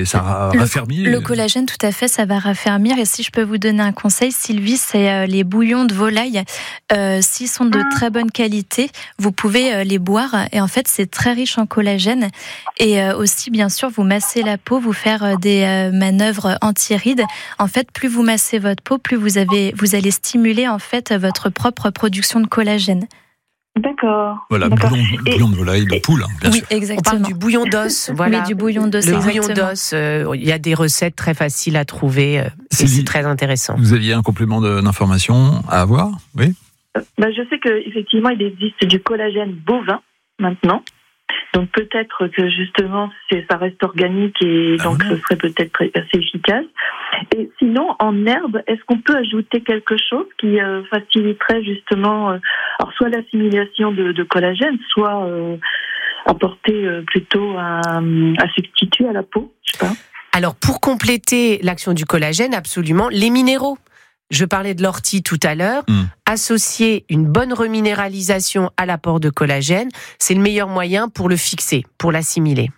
Ça raffermit ? Le collagène, tout à fait, ça va raffermir. Et si je peux vous donner un conseil, Sylvie, c'est les bouillons de volaille. S'ils sont de très bonne qualité, vous pouvez les boire. Et en fait, c'est très riche en collagène. Et aussi, bien sûr, vous massez la peau, vous faire des manœuvres anti-rides. En fait, plus vous massez votre peau, plus vous allez stimuler en fait votre propre production de collagène. D'accord. Voilà, bouillon de volaille, de poule, bien sûr. Exactement. On parle du bouillon d'os, voilà. Oui, du bouillon d'os, le bouillon d'os, il y a des recettes très faciles à trouver, et c'est très intéressant. Vous aviez un complément d'information à avoir ? Oui. Je sais qu'effectivement, il existe du collagène bovin, maintenant. Donc peut-être que justement, ça reste organique et donc ce serait peut-être assez efficace. Et sinon, en herbe, est-ce qu'on peut ajouter quelque chose qui faciliterait justement, alors soit l'assimilation de collagène, soit apporter plutôt un substitut à la peau, je sais pas. Alors pour compléter l'action du collagène, absolument, les minéraux. Je parlais de l'ortie tout à l'heure. Associer une bonne reminéralisation à l'apport de collagène, c'est le meilleur moyen pour le fixer, pour l'assimiler.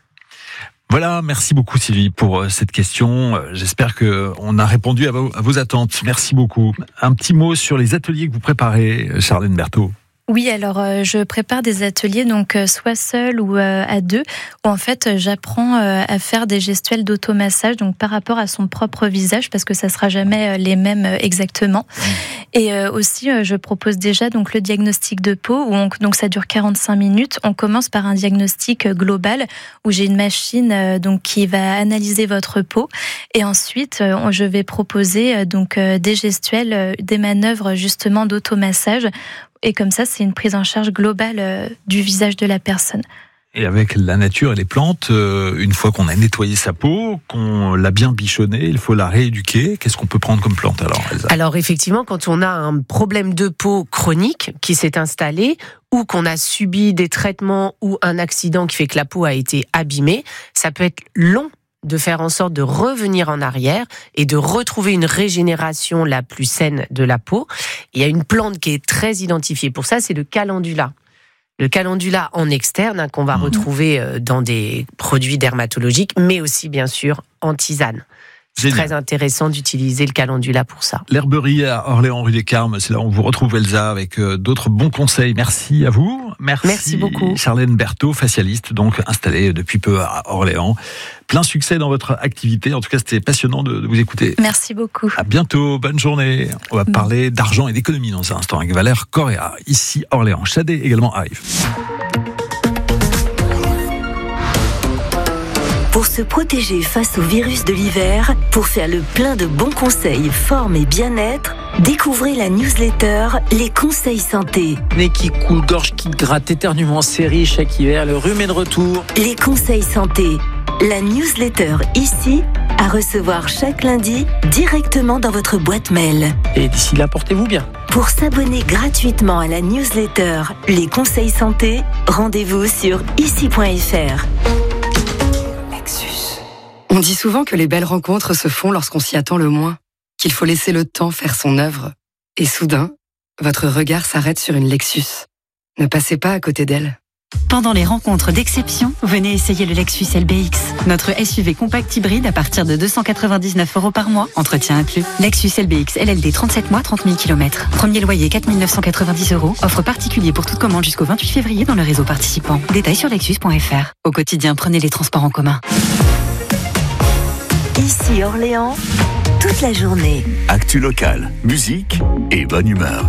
Voilà, merci beaucoup Sylvie pour cette question. J'espère qu'on a répondu à vos attentes. Merci beaucoup. Un petit mot sur les ateliers que vous préparez, Charlène Berthaud. Oui, alors je prépare des ateliers, donc soit seul ou à deux, où en fait j'apprends à faire des gestuels d'automassage, donc par rapport à son propre visage, parce que ça sera jamais les mêmes exactement. Et aussi je propose déjà donc le diagnostic de peau, où donc ça dure 45 minutes. On commence par un diagnostic global où j'ai une machine donc qui va analyser votre peau, et ensuite je vais proposer donc des gestuels, des manœuvres justement d'automassage. Et comme ça, c'est une prise en charge globale du visage de la personne. Et avec la nature et les plantes, une fois qu'on a nettoyé sa peau, qu'on l'a bien bichonnée, il faut la rééduquer. Qu'est-ce qu'on peut prendre comme plante alors, Elsa ? Alors effectivement, quand on a un problème de peau chronique qui s'est installé, ou qu'on a subi des traitements ou un accident qui fait que la peau a été abîmée, ça peut être long de faire en sorte de revenir en arrière et de retrouver une régénération la plus saine de la peau. Il y a une plante qui est très identifiée pour ça, c'est le calendula. Le calendula en externe, qu'on va retrouver dans des produits dermatologiques, mais aussi bien sûr en tisane. C'est très intéressant d'utiliser le calendula pour ça. L'Herberie à Orléans, rue des Carmes, c'est là où on vous retrouve Elsa avec d'autres bons conseils. Merci à vous. Merci beaucoup. Charlène Berthaud, facialiste, donc installée depuis peu à Orléans. Plein succès dans votre activité. En tout cas, c'était passionnant de vous écouter. Merci beaucoup. À bientôt. Bonne journée. On va parler d'argent et d'économie dans un instant avec Valère Correa. Ici, Orléans. Shadé également arrive. Pour se protéger face au virus de l'hiver, pour faire le plein de bons conseils, forme et bien-être, découvrez la newsletter Les Conseils Santé. Nez qui coule, gorge qui gratte, éternuement en série chaque hiver, le rhume est de retour. Les Conseils Santé, la newsletter ici, à recevoir chaque lundi directement dans votre boîte mail. Et d'ici là, portez-vous bien. Pour s'abonner gratuitement à la newsletter Les Conseils Santé, rendez-vous sur ici.fr. On dit souvent que les belles rencontres se font lorsqu'on s'y attend le moins, qu'il faut laisser le temps faire son œuvre. Et soudain, votre regard s'arrête sur une Lexus. Ne passez pas à côté d'elle. Pendant les rencontres d'exception, venez essayer le Lexus LBX. Notre SUV compact hybride à partir de 299 € par mois, entretien inclus. Lexus LBX LLD 37 mois, 30 000 km. Premier loyer 4 990 €. Offre particulier pour toute commande jusqu'au 28 février dans le réseau participant. Détails sur lexus.fr. Au quotidien, prenez les transports en commun. Ici Orléans, toute la journée. Actu locale, musique et bonne humeur.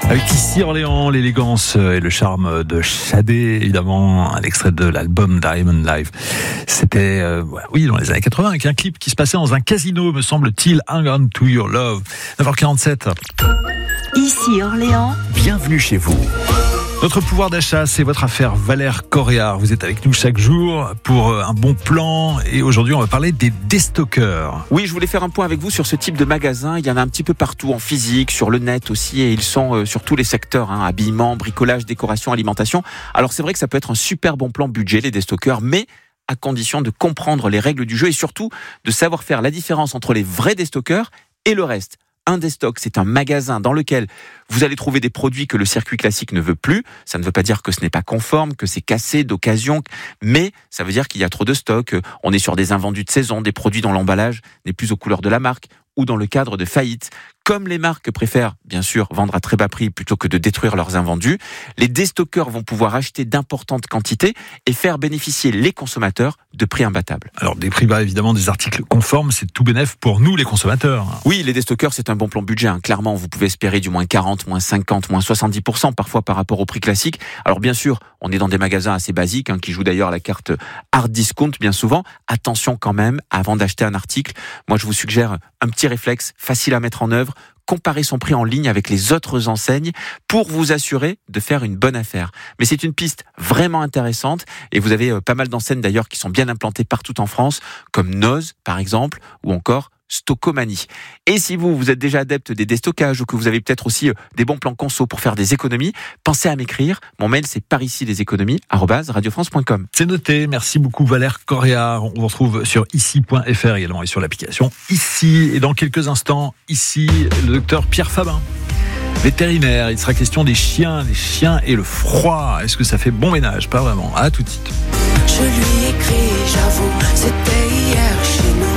Avec ici Orléans, l'élégance et le charme de Shadé, évidemment, un extrait de l'album Diamond Live. C'était, dans les années 80, avec un clip qui se passait dans un casino, me semble-t-il, Hang On To Your Love. 9h47. Ici Orléans. Bienvenue chez vous. Notre pouvoir d'achat, c'est votre affaire Valère Corréard. Vous êtes avec nous chaque jour pour un bon plan et aujourd'hui on va parler des déstockeurs. Oui, je voulais faire un point avec vous sur ce type de magasin. Il y en a un petit peu partout en physique, sur le net aussi et ils sont sur tous les secteurs, habillement, bricolage, décoration, alimentation. Alors c'est vrai que ça peut être un super bon plan budget les déstockeurs, mais à condition de comprendre les règles du jeu et surtout de savoir faire la différence entre les vrais déstockeurs et le reste. Un déstock, c'est un magasin dans lequel vous allez trouver des produits que le circuit classique ne veut plus. Ça ne veut pas dire que ce n'est pas conforme, que c'est cassé d'occasion, mais ça veut dire qu'il y a trop de stock. On est sur des invendus de saison, des produits dont l'emballage n'est plus aux couleurs de la marque ou dans le cadre de faillite. Comme les marques préfèrent, bien sûr, vendre à très bas prix plutôt que de détruire leurs invendus, les déstockeurs vont pouvoir acheter d'importantes quantités et faire bénéficier les consommateurs de prix imbattables. Alors, des prix bas, évidemment, des articles conformes, c'est tout bénef pour nous, les consommateurs. Oui, les déstockeurs, c'est un bon plan budget. Clairement, vous pouvez espérer du moins 40, moins 50, moins 70% parfois par rapport au prix classique. Alors, bien sûr, on est dans des magasins assez basiques, qui jouent d'ailleurs la carte hard discount bien souvent. Attention quand même, avant d'acheter un article, moi, je vous suggère un petit réflexe facile à mettre en œuvre. Comparer son prix en ligne avec les autres enseignes pour vous assurer de faire une bonne affaire. Mais c'est une piste vraiment intéressante et vous avez pas mal d'enseignes d'ailleurs qui sont bien implantées partout en France, comme Noz par exemple, ou encore Stockomanie. Et si vous êtes déjà adepte des déstockages ou que vous avez peut-être aussi des bons plans conso pour faire des économies, pensez à m'écrire. Mon mail c'est parici-les-économies@radiofrance.com. C'est noté. Merci beaucoup Valère Corréard. On vous retrouve sur ici.fr également et sur l'application Ici. Et dans quelques instants, ici, le docteur Pierre Fabin. Vétérinaire, il sera question des chiens et le froid. Est-ce que ça fait bon ménage? Pas vraiment. À tout de suite. Je lui écris, j'avoue, c'était hier chez nous.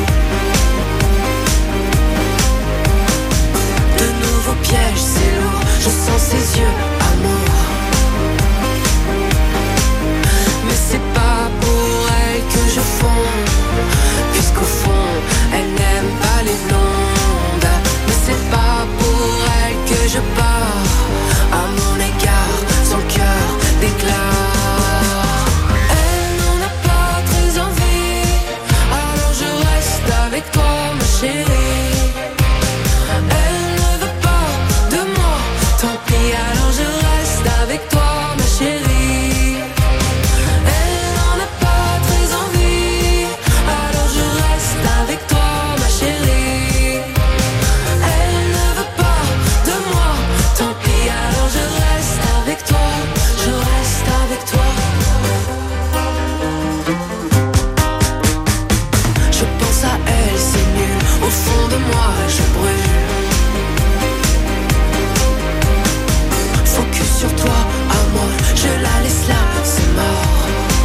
Piège, c'est lourd, je sens ses yeux, amour. Mais c'est pas pour elle que je fonds, puisqu'au fond, elle n'aime pas les blondes. Mais c'est pas pour elle que je pars, à mon égard, son cœur déclare. Elle n'en a pas très envie, alors je reste avec toi, ma chérie. Alors je reste avec toi, ma chérie. Elle n'en a pas très envie, alors je reste avec toi, ma chérie. Elle ne veut pas de moi, tant pis, alors je reste avec toi, je reste avec toi. Je pense à elle, c'est nul, au fond de moi je brûle. Sur toi, amour, je la laisse là, c'est mort.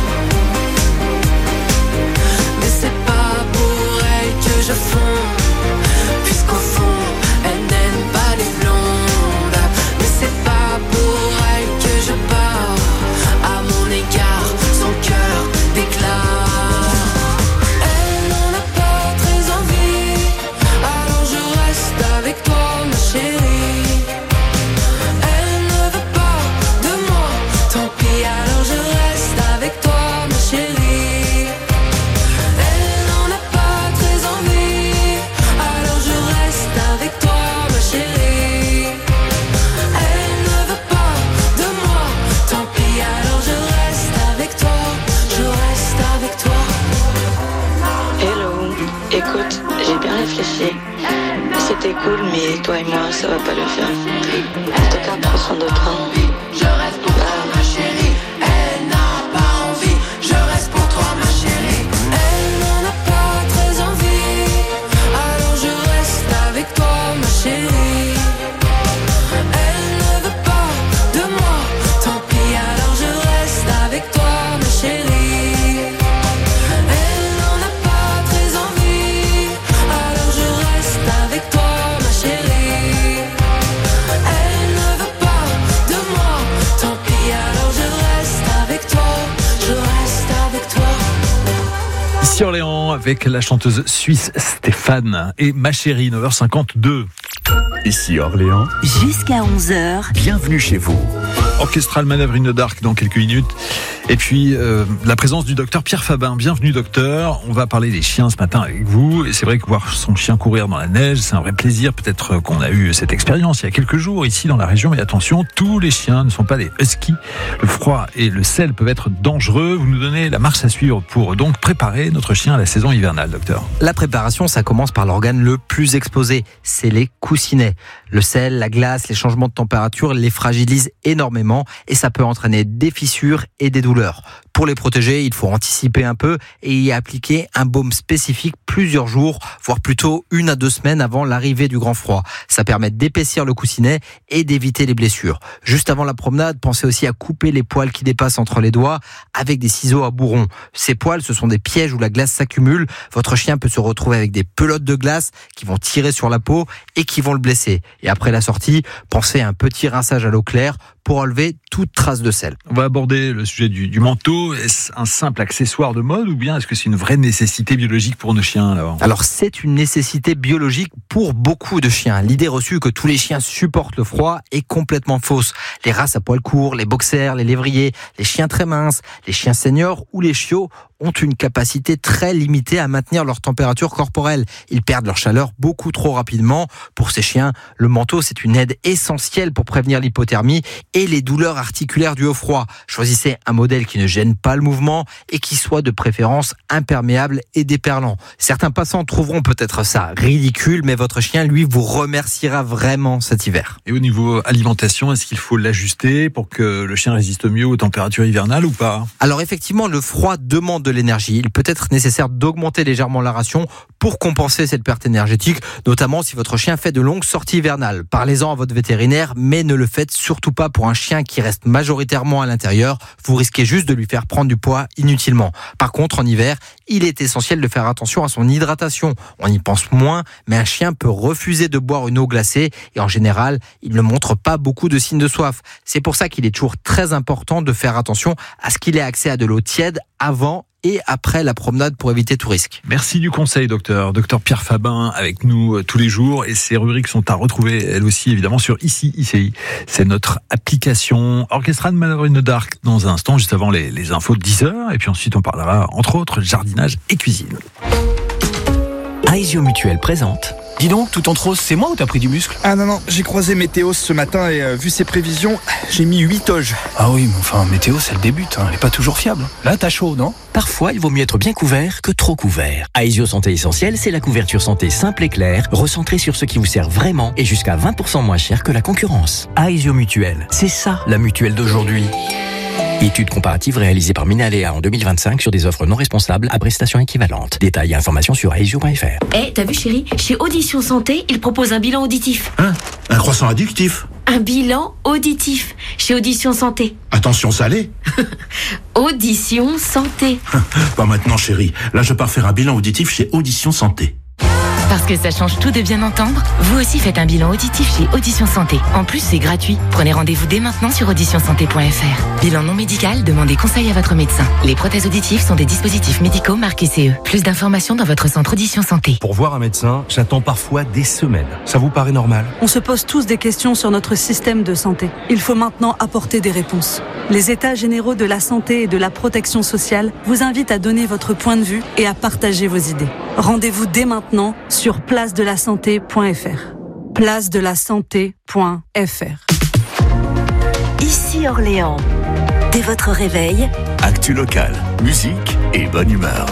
Mais c'est pas pour elle que je fonds, puisqu'au fond, elle n'aime pas les blondes. Mais c'est pas pour elle que je pars, à mon égard, son cœur déclare. Elle n'en a pas très envie, alors je reste avec toi, ma chérie. Alors je reste avec toi, ma chérie. Elle n'en a pas très envie, alors je reste avec toi, ma chérie. Elle ne veut pas de moi, tant pis, alors je reste avec toi, je reste avec toi. Hello, écoute, j'ai bien réfléchi. C'était cool, mais toi et moi, ça va pas le faire. En tout cas, prends soin de toi. Je reste pour toi, ma chérie. Elle n'a pas envie, je reste pour toi, ma chérie. Elle n'en a pas très envie, alors je reste avec toi, ma chérie. Elle ne veut pas de moi, tant pis, alors je reste avec toi, ma chérie. Elle n'en a pas très envie, alors je reste avec toi, ma chérie. Elle ne veut pas de moi, tant pis, alors je reste avec toi, je reste avec toi. Ici Orléans avec la chanteuse suisse Stéphane et Ma Chérie, 9h52. Ici Orléans. Jusqu'à 11h. Bienvenue chez vous. Orchestral Manœuvre in the Dark dans quelques minutes. Et puis, la présence du docteur Pierre Fabin. Bienvenue, docteur. On va parler des chiens ce matin avec vous. Et c'est vrai que voir son chien courir dans la neige, c'est un vrai plaisir. Peut-être qu'on a eu cette expérience il y a quelques jours ici dans la région. Mais attention, tous les chiens ne sont pas des huskies. Le froid et le sel peuvent être dangereux. Vous nous donnez la marche à suivre pour donc préparer notre chien à la saison hivernale, docteur. La préparation, ça commence par l'organe le plus exposé. C'est les coussinets. Le sel, la glace, les changements de température les fragilisent énormément et ça peut entraîner des fissures et des douleurs. Pour les protéger, il faut anticiper un peu et y appliquer un baume spécifique plusieurs jours, voire plutôt 1 à 2 semaines avant l'arrivée du grand froid. Ça permet d'épaissir le coussinet et d'éviter les blessures. Juste avant la promenade, pensez aussi à couper les poils qui dépassent entre les doigts avec des ciseaux à bourron. Ces poils, ce sont des pièges où la glace s'accumule. Votre chien peut se retrouver avec des pelotes de glace qui vont tirer sur la peau et qui vont le blesser. Et après la sortie, pensez à un petit rinçage à l'eau claire pour enlever toute trace de sel. On va aborder le sujet du manteau. Est-ce un simple accessoire de mode ou bien est-ce que c'est une vraie nécessité biologique pour nos chiens Alors c'est une nécessité biologique pour beaucoup de chiens. L'idée reçue que tous les chiens supportent le froid est complètement fausse. Les races à poils courts, les boxers, les lévriers, les chiens très minces, les chiens seniors ou les chiots ont une capacité très limitée à maintenir leur température corporelle. Ils perdent leur chaleur beaucoup trop rapidement. Pour ces chiens, le manteau, c'est une aide essentielle pour prévenir l'hypothermie et les douleurs articulaires dues au froid. Choisissez un modèle qui ne gêne pas le mouvement et qui soit de préférence imperméable et déperlant. Certains passants trouveront peut-être ça ridicule, mais votre chien, lui, vous remerciera vraiment cet hiver. Et au niveau alimentation, est-ce qu'il faut l'ajuster pour que le chien résiste mieux aux températures hivernales ou pas ? Alors effectivement, le froid demande de l'énergie. Il peut être nécessaire d'augmenter légèrement la ration pour compenser cette perte énergétique, notamment si votre chien fait de longues sorties hivernales. Parlez-en à votre vétérinaire, mais ne le faites surtout pas pour un chien qui reste majoritairement à l'intérieur. Vous risquez juste de lui faire prendre du poids inutilement. Par contre, en hiver, il est essentiel de faire attention à son hydratation. On y pense moins, mais un chien peut refuser de boire une eau glacée et en général, il ne montre pas beaucoup de signes de soif. C'est pour ça qu'il est toujours très important de faire attention à ce qu'il ait accès à de l'eau tiède avant et après la promenade pour éviter tout risque. Merci du conseil, docteur. Docteur Pierre Fabin avec nous tous les jours et ces rubriques sont à retrouver elles aussi évidemment sur ICI. C'est notre application Orchestral Manœuvre in the Dark dans un instant, juste avant les infos de 10h et puis ensuite on parlera entre autres jardinage et cuisine. Aesio Mutuel présente. Dis donc, tout en rose, c'est moi ou t'as pris du muscle? Ah non, j'ai croisé Météo ce matin et vu ses prévisions, j'ai mis 8 toges. Ah oui, mais enfin, Météo, c'est le début, elle est pas toujours fiable. Là, t'as chaud, non? Parfois, il vaut mieux être bien couvert que trop couvert. Aesio Santé Essentielle, c'est la couverture santé simple et claire, recentrée sur ce qui vous sert vraiment et jusqu'à 20% moins cher que la concurrence. Aesio Mutuel, c'est ça la mutuelle d'aujourd'hui. Étude comparative réalisée par Minalea en 2025 sur des offres non responsables à prestations équivalentes. Détails et informations sur aesio.fr. T'as vu chérie, chez Audition Santé, ils proposent un bilan auditif. Hein? Un croissant addictif? Un bilan auditif chez Audition Santé. Attention salé. Audition Santé. Pas maintenant chérie, là je pars faire un bilan auditif chez Audition Santé. Parce que ça change tout de bien entendre, vous aussi faites un bilan auditif chez Audition Santé. En plus, c'est gratuit. Prenez rendez-vous dès maintenant sur auditionsanté.fr. Bilan non médical, demandez conseil à votre médecin. Les prothèses auditives sont des dispositifs médicaux marqués CE. Plus d'informations dans votre centre Audition Santé. Pour voir un médecin, j'attends parfois des semaines. Ça vous paraît normal? On se pose tous des questions sur notre système de santé. Il faut maintenant apporter des réponses. Les États généraux de la santé et de la protection sociale vous invitent à donner votre point de vue et à partager vos idées. Rendez-vous dès maintenant sur placedelasanté.fr. placedelasanté.fr. Ici Orléans. Dès votre réveil, Actu locale, musique et bonne humeur.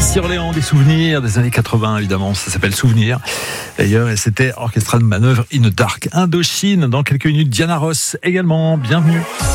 Missy Orléans, des souvenirs des années 80, évidemment. Ça s'appelle Souvenirs. D'ailleurs, c'était Orchestral Manœuvre in Dark Indochine. Dans quelques minutes, Diana Ross également. Bienvenue.